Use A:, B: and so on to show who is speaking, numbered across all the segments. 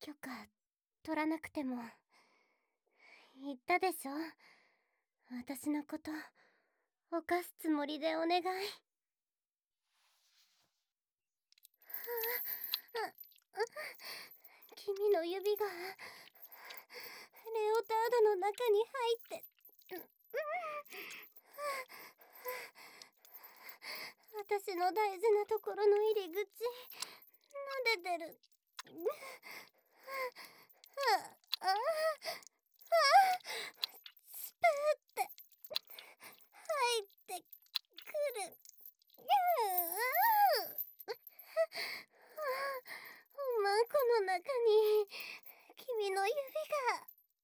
A: 許可取らなくても。言ったでしょ、私のこと犯すつもりでお願い。君の指がレオタードの中に入って私の大事なところの入り口撫でてる。スプーって入ってくる。おまんこの中に君の指が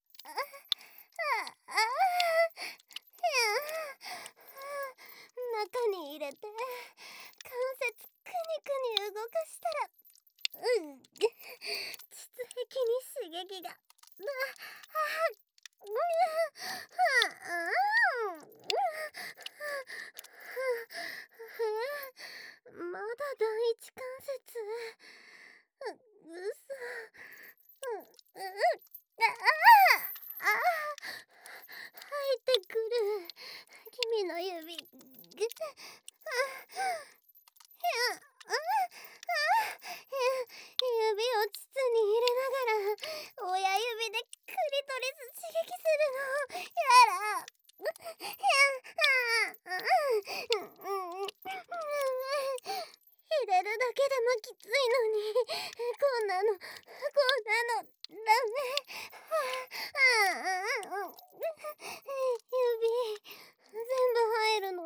A: 中に入れて関節くにくに動かしたら膣壁に刺激がまだ第一関節うそ入ってくる君の指指を膣に入れながら親指でクリトリス刺激するのやら入れるだけでもきついのにこんなのダメ。指全部入るの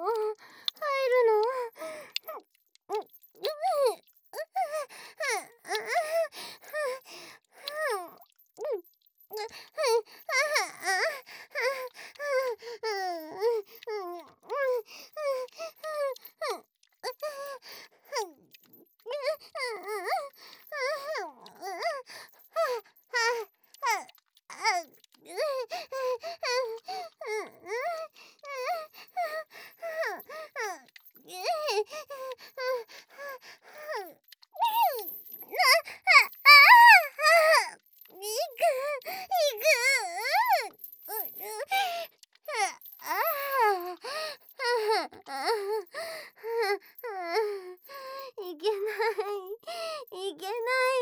A: いけないよ。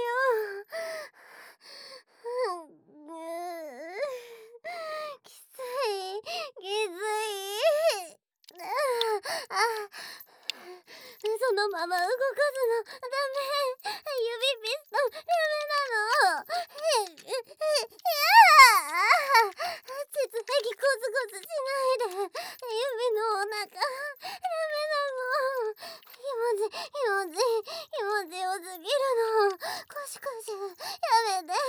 A: きつい。そのまま動かすのダメ。指ピストンダメなの。膣壁コツコツしないで。指のお腹ダメなの。気持ちよすぎるの。コシコシやめて。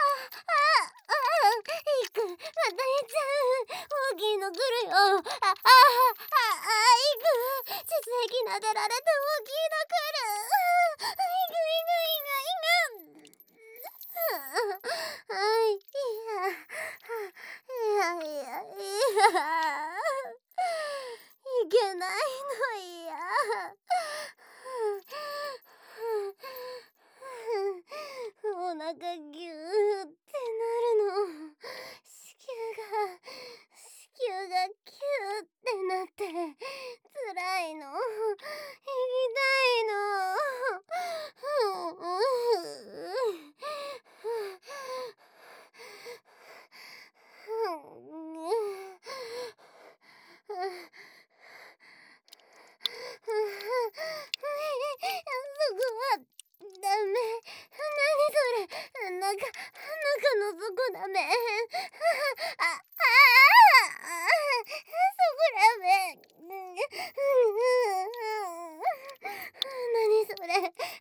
A: いく、またいっちゃう。大きいの来るよ。いく。膣壁撫でられて大きいの来る。いけないのいや。お腹ギューってなるの。子宮がキューってなって辛いの。行きたいの。そこはダメ。何それ。中の底ダメ。そこダメ。何それ。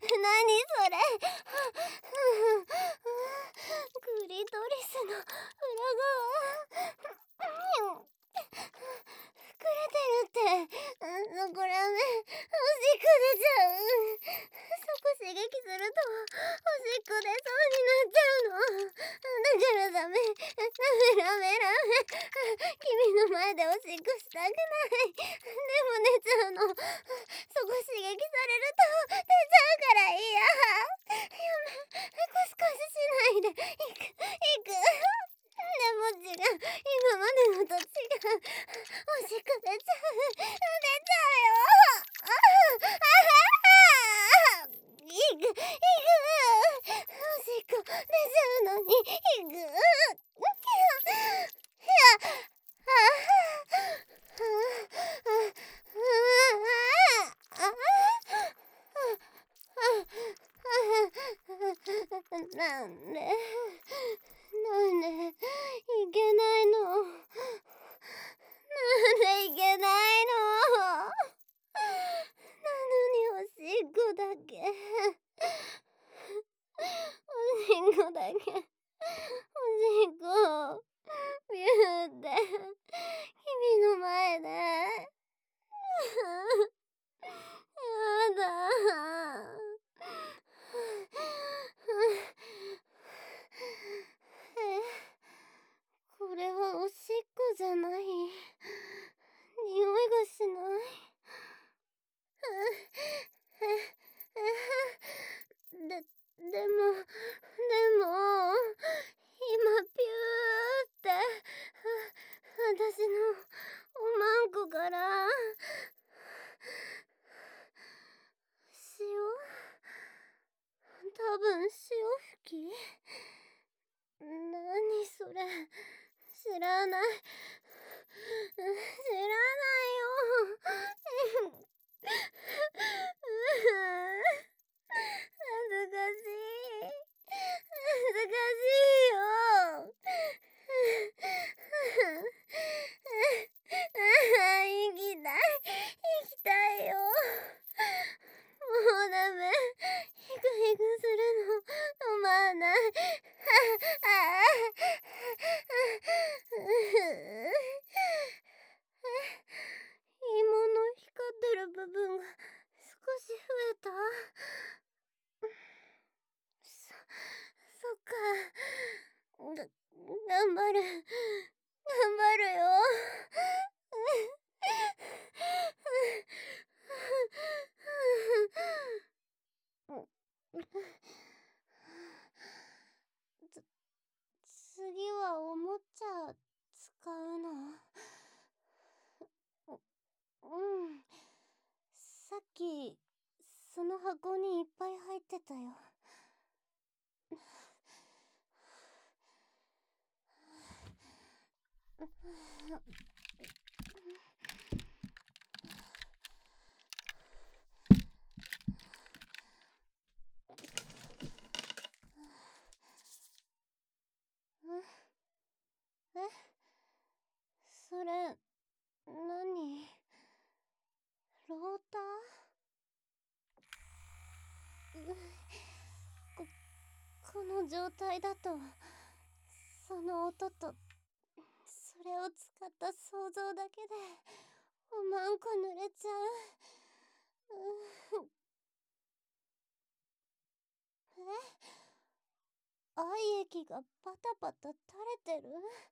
A: クリトリスの裏側膨れてるって。そこダメ。おしっこ出ちゃう。そこ刺激するとおしっこ出そうになっちゃうの。だからダメ。君の前でおしっこしたくない。でも出ちゃうの。そこ刺激されると出ちゃうから嫌。やめ。コシコシしないで。 こ出ちゃうのにぐーなんでいけないの、なんでいけないの、なのにおしっこだけおしっこだけおしっこビューって君の前でやだこれはおしっこじゃない、匂いがしないでも今ピューって私のおまんこから塩、多分潮吹き、何それ、知らない、知らないよ恥ずかしい、恥ずかしいよ行きたい、行きたいよ、もうダメ、ヒクヒクするの止まんない、芋の光ってる部分が少し増えた。そっか。頑張る。頑張るよ。次はおもちゃ使うの？うん。さっきその箱にいっぱい入ってたよ。え、それ何？ローター？この状態だとその音とそれを使った想像だけでおまんこ濡れちゃう。愛液がパタパタ垂れてる？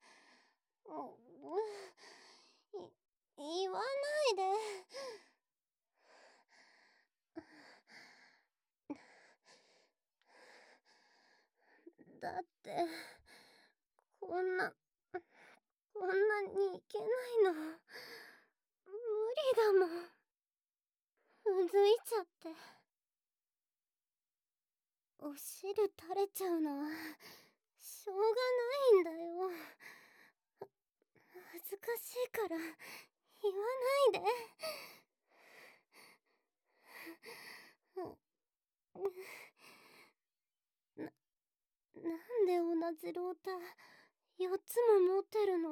A: 言わないで。だってこんなにいけないの無理だもん。うずいちゃって。お汁垂れちゃうのはしょうがないんだよ。恥ずかしいから言わないで。なんで同じローター4つも持ってるの？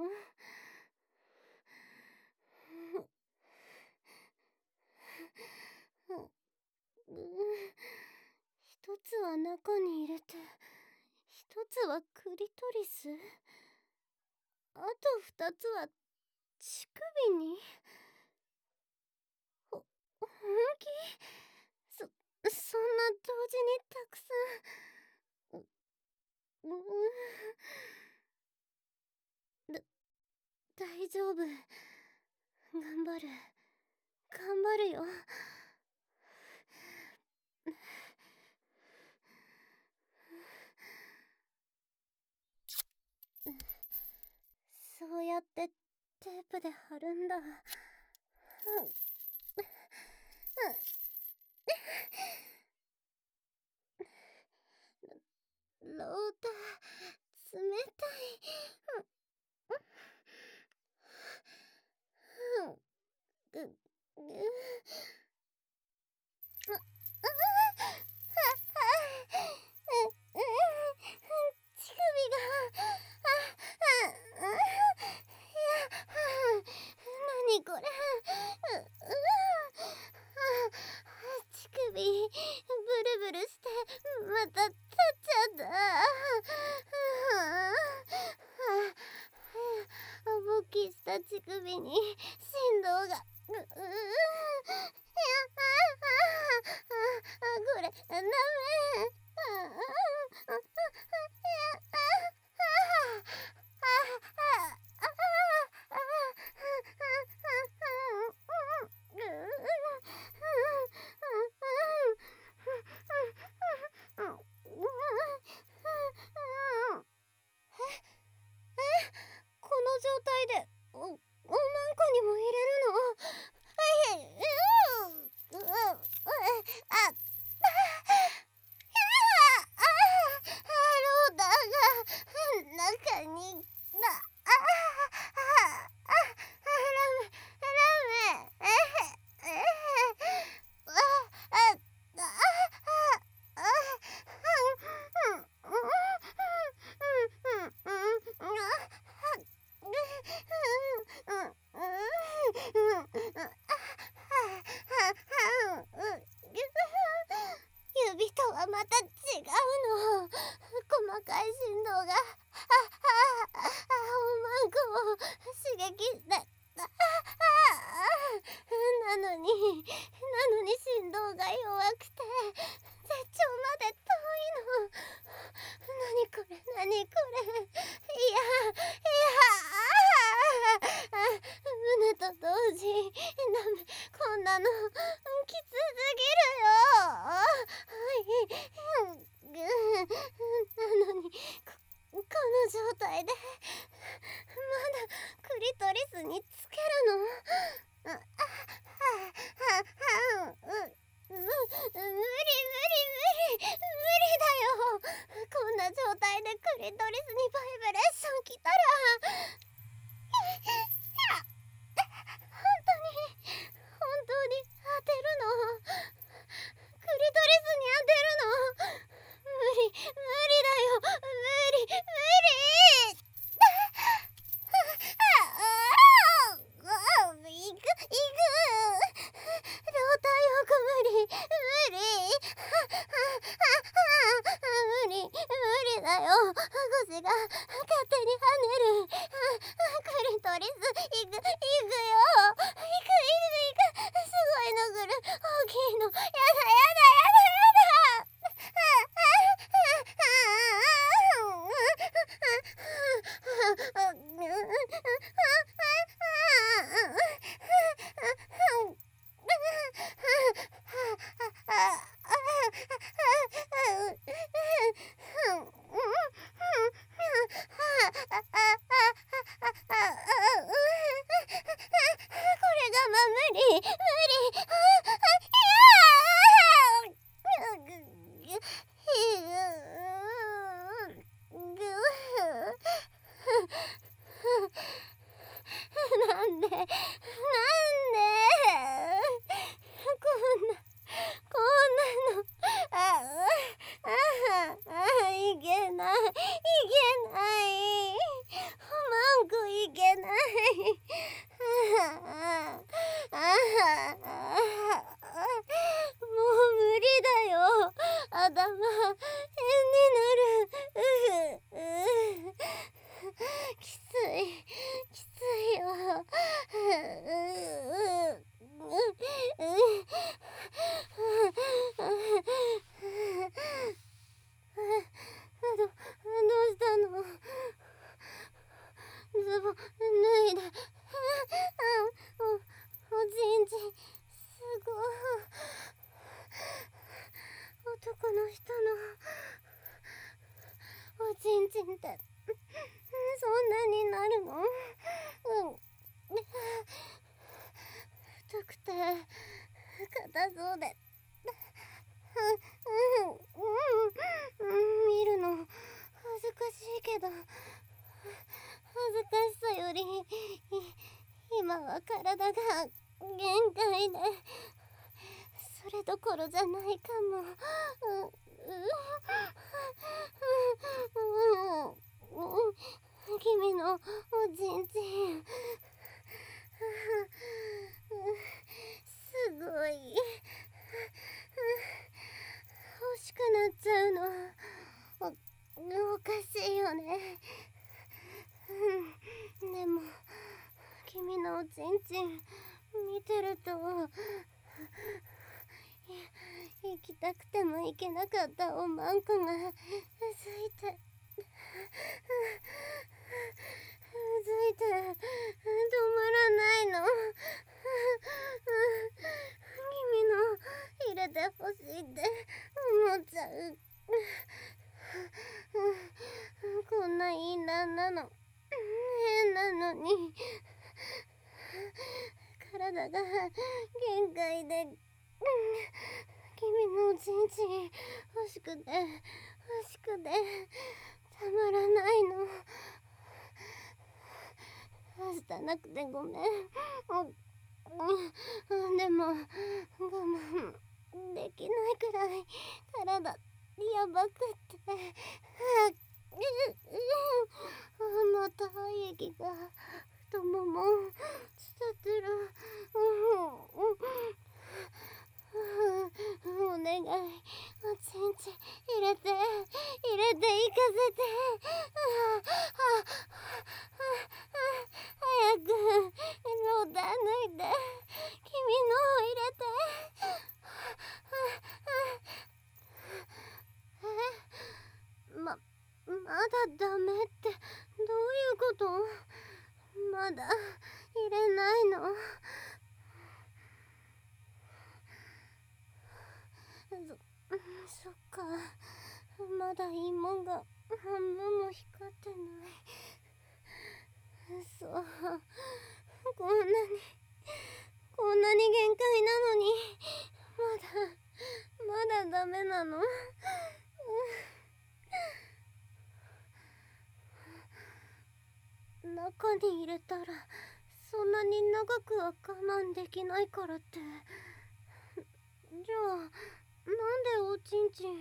A: 一つは中に入れて一つはクリトリス、あと二つは乳首に。本気？そんな同時にたくさん。大丈夫。頑張る。頑張るよ。そうやってテープで貼るんだ。 ロータ冷たい。ぐぐ乳首が何これ。乳首ブルブルしてまた立っちゃった。勃起した乳首に振動が。これダメ。この状態でおまんこにも入れるの？ローダーが中に指とはまた違うの。細かい振動がおまんこを刺激して。なのに振動が弱くて絶頂まで遠いの。何これ何これ。胸と同時。ダメ、こんなのきつすぎるよ。なのにこの状態でまだクリトリスにつけるの？無理だよ。こんな状態でクリトリスにバイブレーションきたら本当に当てるの？クリトリスに当てるの？無理だよ。無理。行く。ローターよく無理。無理だよ。腰が勝手に跳ねる。クリトリス行くよ。すごいの来る。大きいの。やだ。なんでこんなのいけないマンコいけないもう無理だよ。頭変になる。きついよ。どうしたの？ズボン脱いで。おちんちんすごい。男の人のおちんちんってそんなになるの？太くて硬そうで見るのより今は体が限界で、それどころじゃないかも。君のおちんちんすごい欲しくなっちゃうの。おかしいよね。でも君のおちんちん見てると、行きたくても行けなかったおまんこがうずいて止まらないの。君の入れてほしいって思っちゃう。こんないい旦那の変なのに体が限界で、君のおちんちん欲しくてたまらないの。はしたなくてごめん。でも我慢できないくらい体やばくってまた胃液が太もも伝ってる。お願い、おちんちん入れて行かせて。早くローター脱いで君のを入れて。まだダメってどういうこと？まだ入れないの？そっか、まだいいもんが半分も光ってない。そう、こんなに限界なのにまだダメなの？中に入れたらそんなに長くは我慢できないからって。じゃあなんでおちんちん。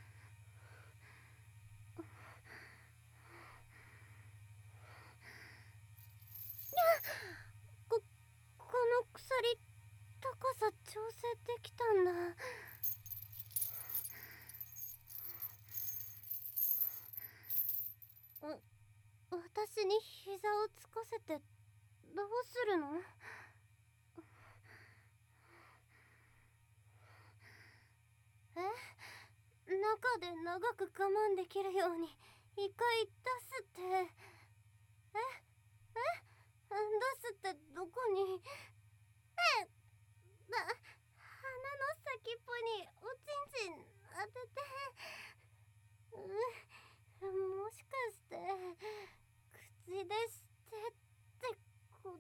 A: この鎖高さ調整できたんだ。私に膝をつかせてどうするの？中で長く我慢できるように一回出すって。出すってどこに？鼻の先っぽにおちんちん当てて。もしかして口でしてってこと？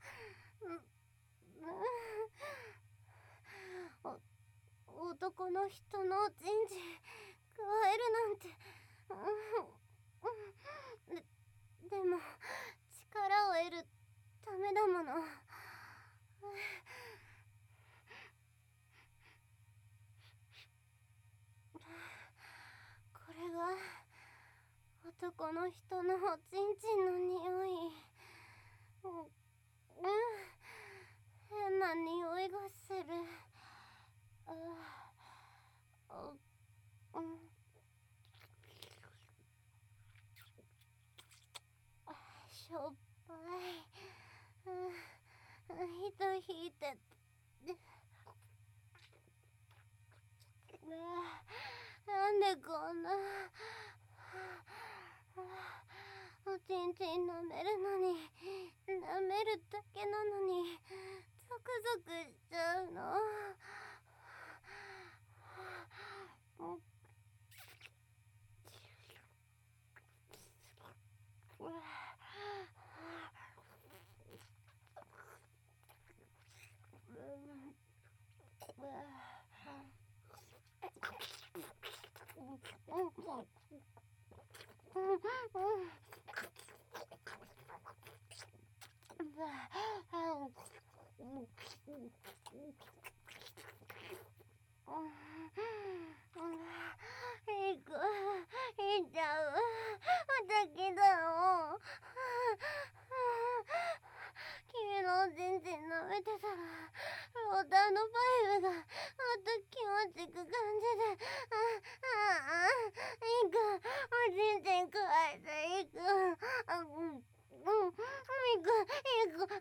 A: 男の人のおちんちん加えるなんて。でも力を得るためだもの。これが男の人のおちんちんの匂い。変な匂いがする。しょっぱい。糸引いてなんでこんなおちんちん舐めるのに、舐めるだけなのにゾクゾクしちゃうの？ いちゃう。だけど君のおちんちん舐めてたらローターのパイプがもっと気持ちく感じて、いくおちんちんくわえていく、いく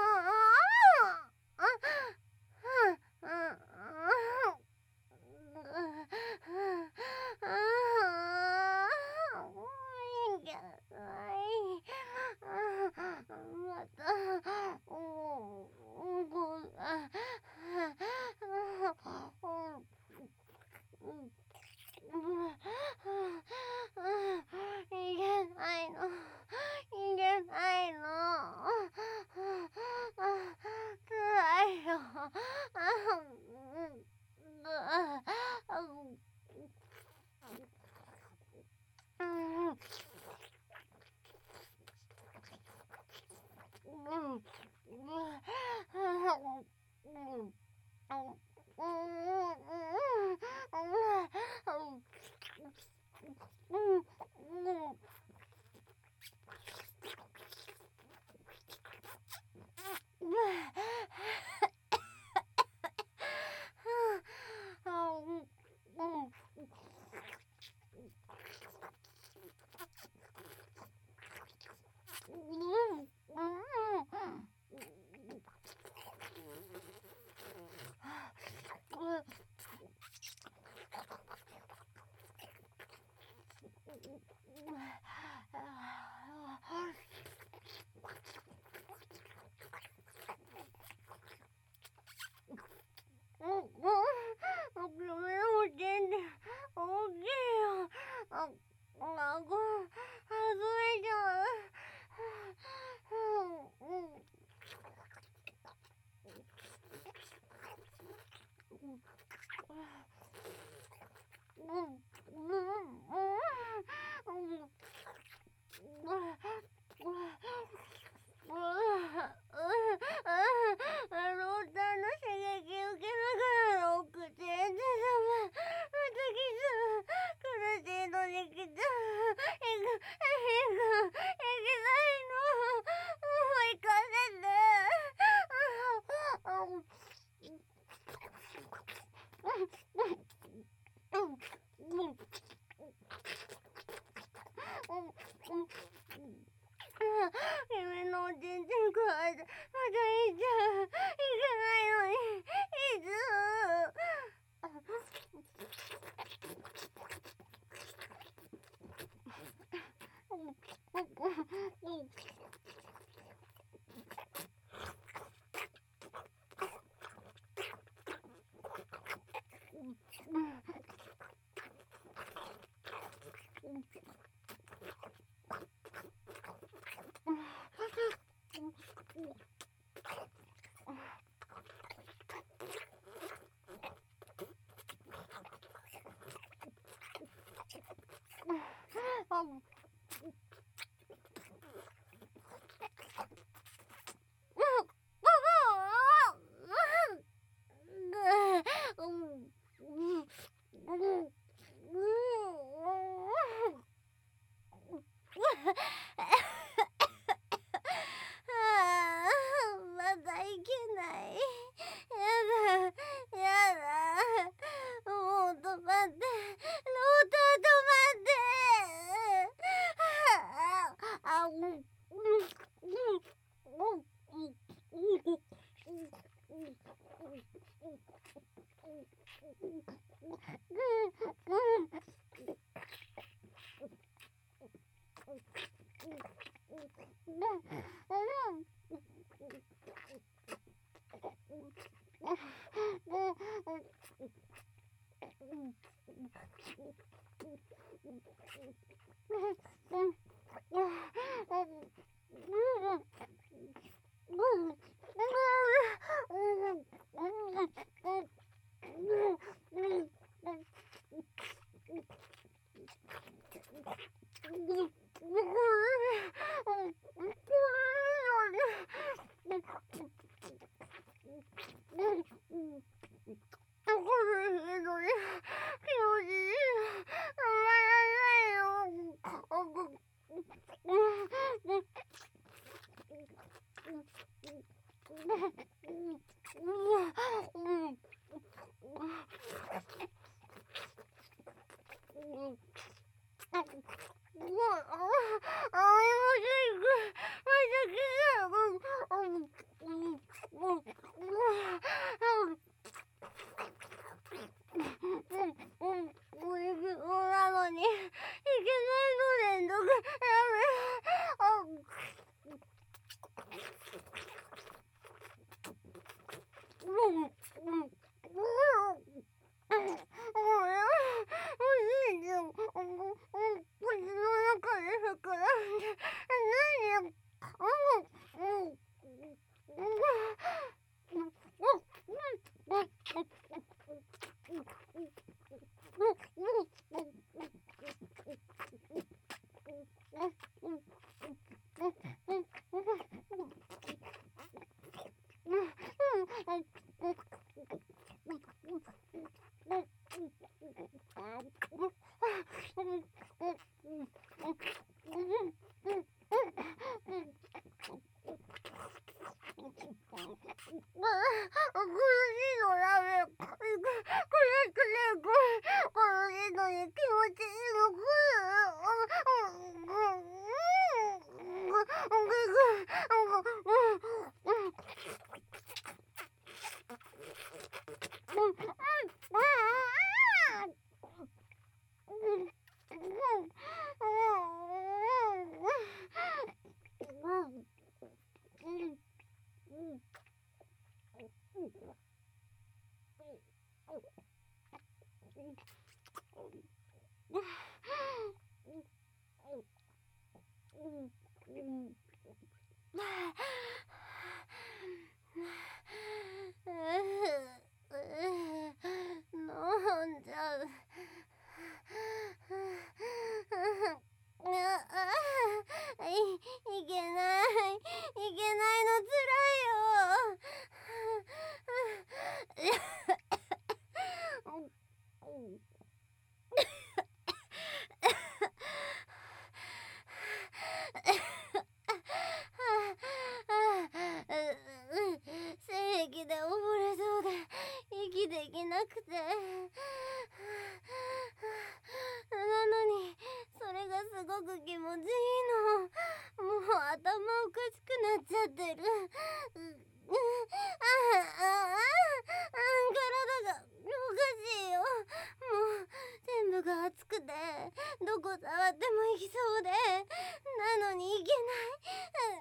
A: 君のおちんちんくわえてまたいっちゃう。いけないのにいつまだいけない。やだ。もう止まって。ローター止まって。 なのにいけないの連続や飲んじゃう。いけない、いけないのつらいよ。精液で溺れそうで息できなくて、なのにそれがすごく気持ちいいの。もう頭おかしくなっちゃってる。体がおかしいよ。もう全部が熱くてどこ触ってもいきそうで、なのにいけない。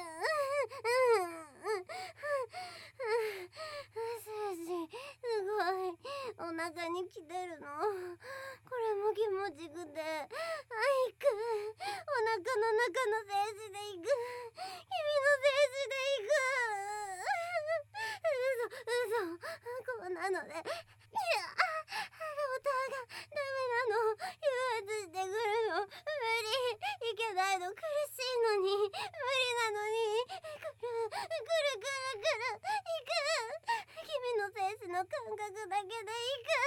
A: 精子すごいお腹に来てるの。これも気持ちくて、行く。お腹の中の精子で行く。君の精子で行く。嘘、こんなので、いや、ローターがダメなの。誘発してくるの。無理。いけないの。苦しいのに。無理なのに。来る。行く。君の精子の感覚だけで行く。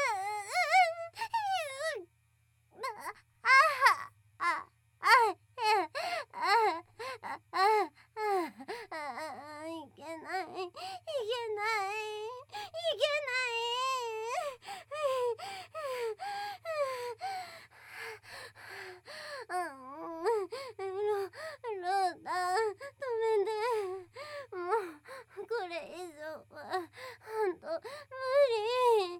A: いけない、いけない、いけないロータ止めて。もうこれ以上はほんと無理。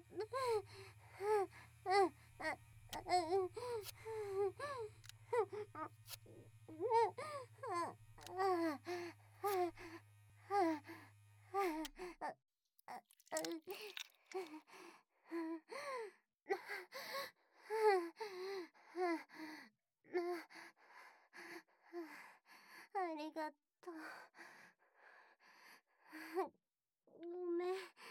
A: ありがとう。ごめん。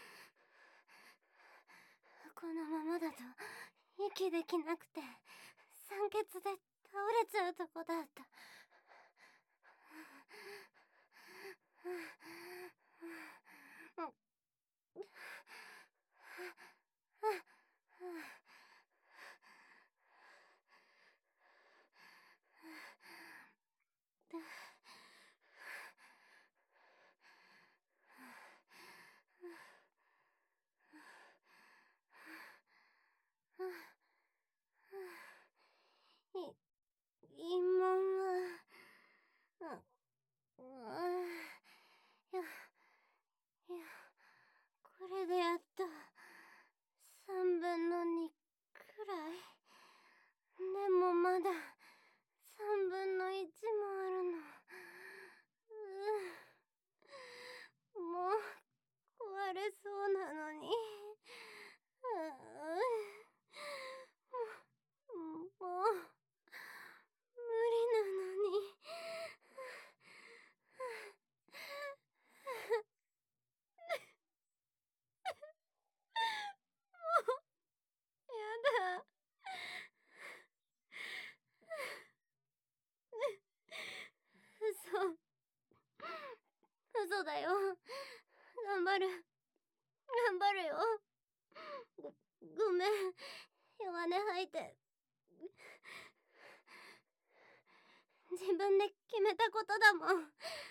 A: このままだと息できなくて酸欠で倒れちゃうとこだった。妹。 そうだよ。頑張るよ。ごめん、弱音吐いて。自分で決めたことだもん。